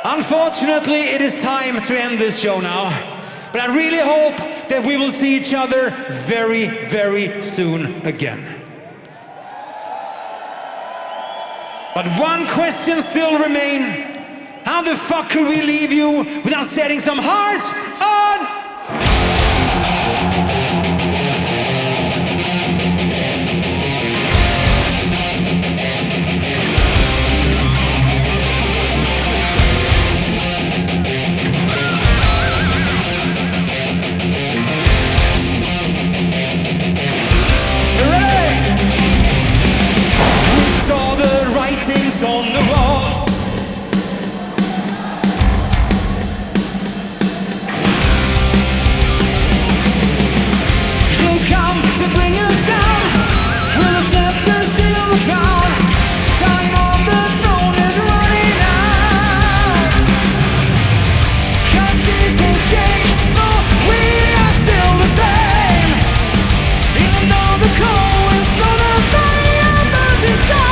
Unfortunately, it is time to end this show now. But I really hope that we will see each other very, very soon again. But one question still remains. How the fuck could we leave you without setting some hearts on? On the wall, you come to bring us down. Will the scepter steal the crown? Time on the throne is running out. 'Cause seasons change, but we are still the same. Even though the cold is blown the fire burns inside.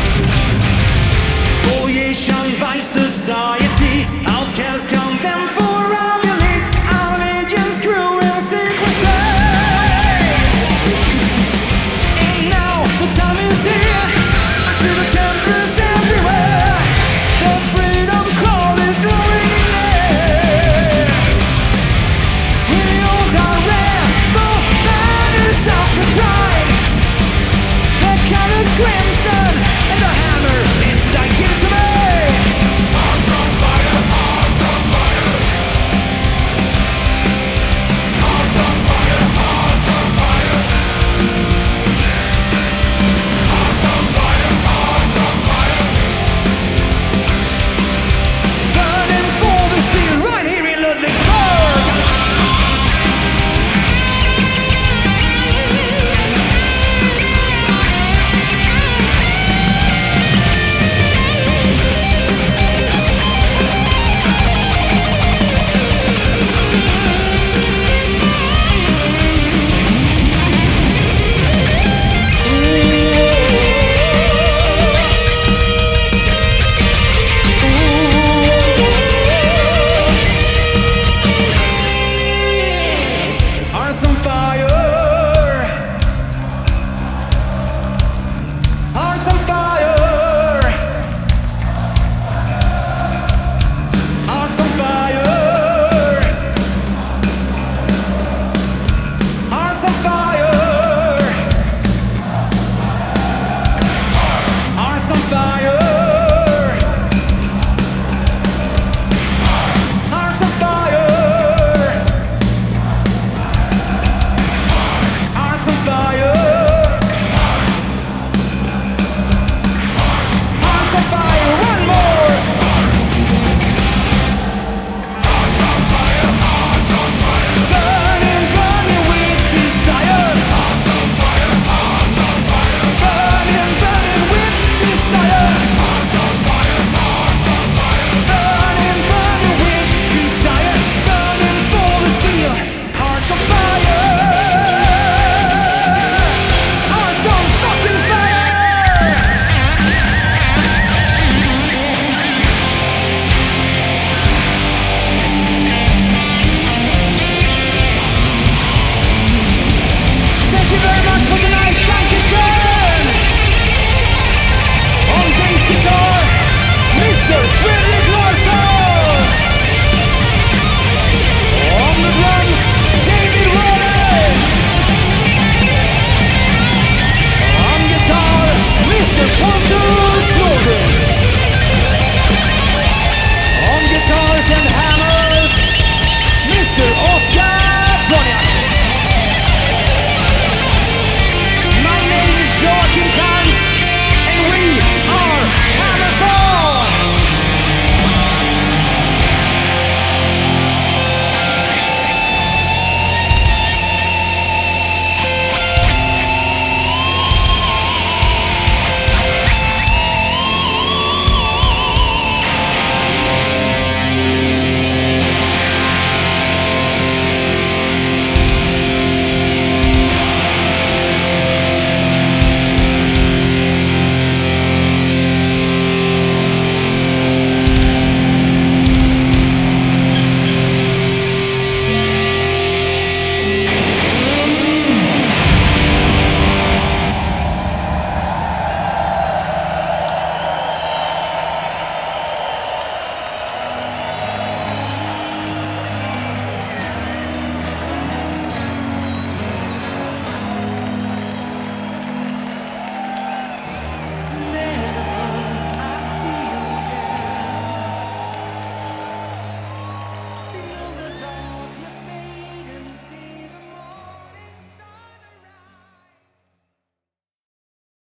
Society, outcasts condemned for